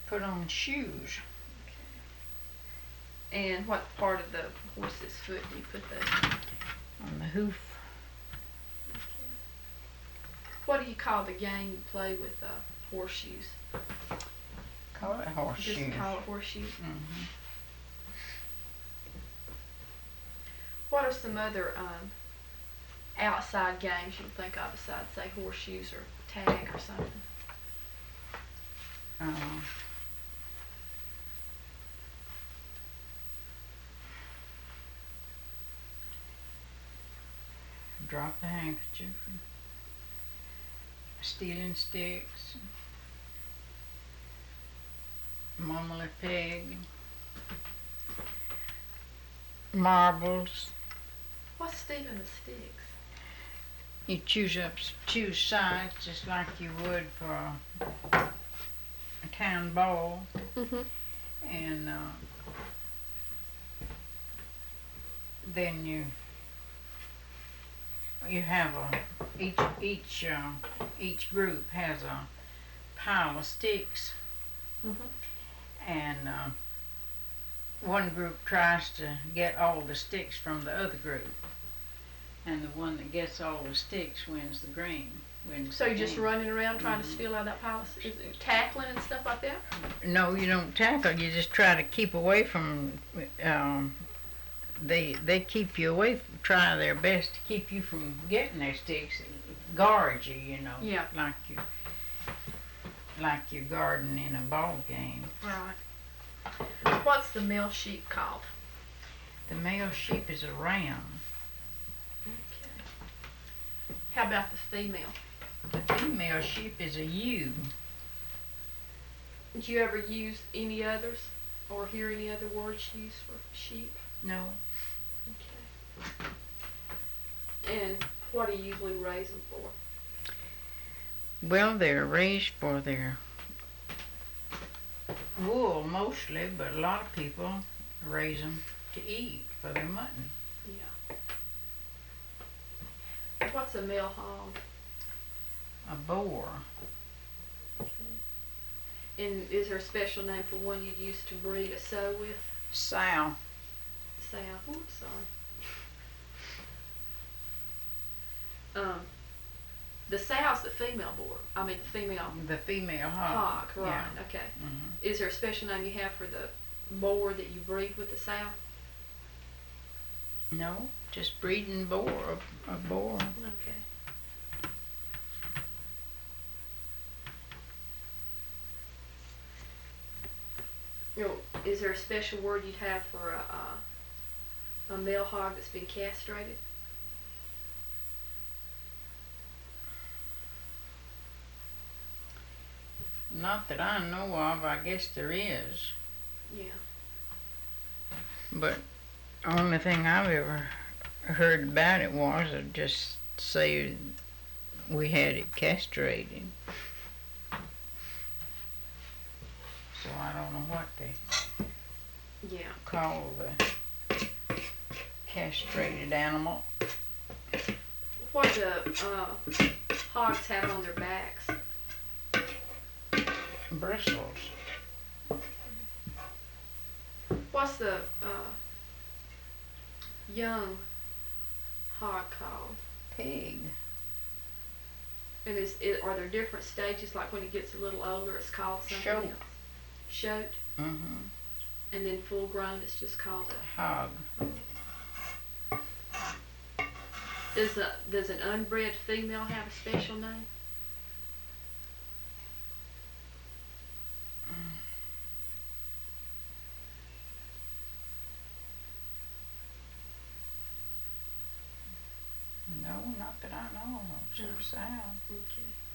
put on shoes. And what part of the horse's foot do you put those On the hoof. What do you call the game you play with horseshoes? Call it horseshoes. Just call it horseshoes. Mm-hmm. What are some other outside games you can think of besides, say, horseshoes or tag or something? Drop the handkerchief, and stealing sticks, mummel a peg, marbles. What's stealing the sticks? You choose sides just like you would for a town ball, and then you have each group has a pile of sticks, and one group tries to get all the sticks from the other group, and the one that gets all the sticks wins the game. So you're just running around trying to steal out of that pile? Is it tackling and stuff like that? No, you don't tackle. You just try to keep away from. They keep you away. Try their best to keep you from getting their sticks. Guard you, you know. Yeah. Like you're guarding in a ball game. Right. What's the male sheep called? The male sheep is a ram. Okay. How about the female? The female sheep is a ewe. Did you ever use any others or hear any other words used for sheep? No. Okay. And what do you usually raise them for? Well, they're raised for their wool mostly, but a lot of people raise them to eat for their mutton. Yeah. What's a male hog? A boar. Okay. And is there a special name for one you'd use to breed a sow with? Sow. Sow. Oh, I'm sorry. The sow's the female boar. I mean the female. The female hog. Hog, right? Yeah. Okay. Mm-hmm. Is there a special name you have for the boar that you breed with the sow? No, just breeding boar. A boar. Okay. You know, is there a special word you'd have for a male hog that's been castrated? Not that I know of. I guess there is. Yeah. But the only thing I've ever heard about it was just say we had it castrated. So I don't know what they call the castrated animal. What do hogs have on their backs? Bristles. What's the young hog called? Pig. And are there different stages? Like when it gets a little older, it's called something Shoat. else. Shoat. Mm-hmm. And then full grown, it's just called a hog. Does an unbred female have a special name? No, not that I know of. Some sound. Okay.